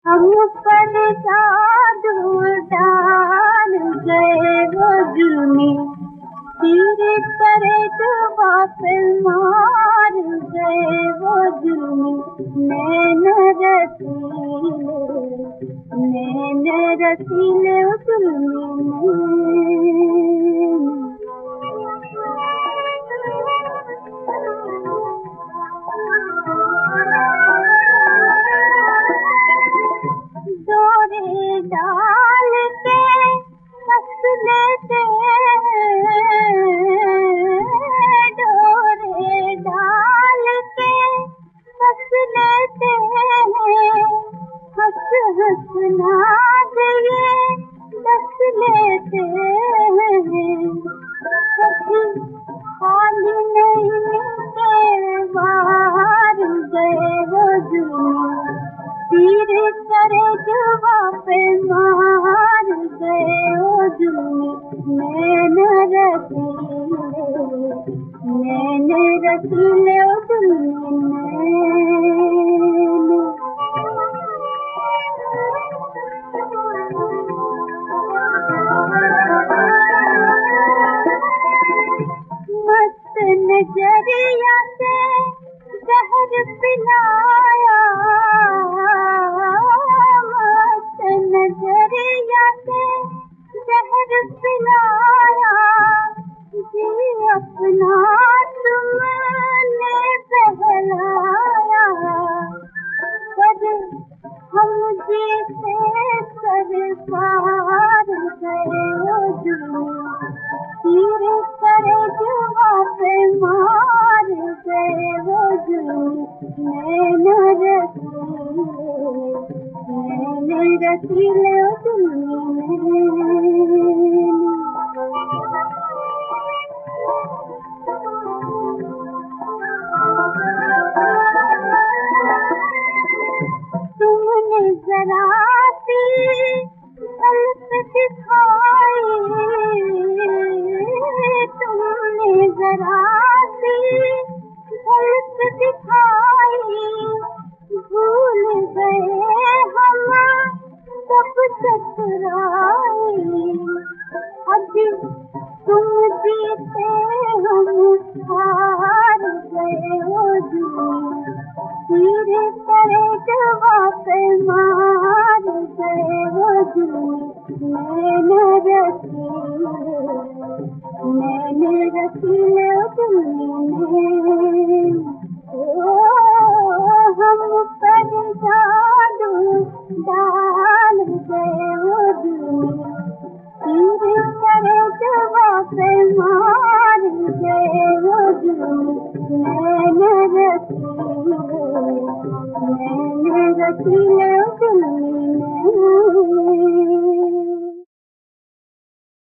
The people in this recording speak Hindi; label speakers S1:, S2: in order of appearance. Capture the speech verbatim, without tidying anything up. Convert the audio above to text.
S1: हम पर जादू डाल गए वो जुल्मी, तीर करे जवाब पे मार गए वो जुल्मी। नैन रसीले नैन रसीले जुल्मी डोरे डाल के कस लेते, डोरे डाल के कस लेते हैं, हंस हंस नाद ये दस लेते हैं। कभी खाली नहीं मिलते बाहर गए वो जुल्मी, तीर करे जवाब पे मार गए वो जुल्मी। नैन रसीले नैन रसीले ओ जुल्मी नैन। मस्त नजरिया से जहर पिलाया, मस्त नजरिया से जहर पिलाया, जी अपना तुमने बहलाया। पर हम जीते सर पार गए वो जुल्मी, तीर करे जवाब पे मार गए वो जुल्मी। नैन रसीले नैन रसीले ओ जुल्मी नैन। तुमने जरा सी झलक दिखाई, तुमने जरा सी झलक दिखाई, भूल गए हम सब टकराए। अभी तुम जीते हम हार गए वो जुल्मी, तीर करे जवाब पे मार गए वो जुल्मी। नैन रसीले नैन रसीले ओ जुल्मी नैन। ओ हम पर जादू डाल गए वो जुल्मी, तीर करे जवाब पे मार गए वो जुल्मी। नैन रसीले नैन रसीले ओ जुल्मी।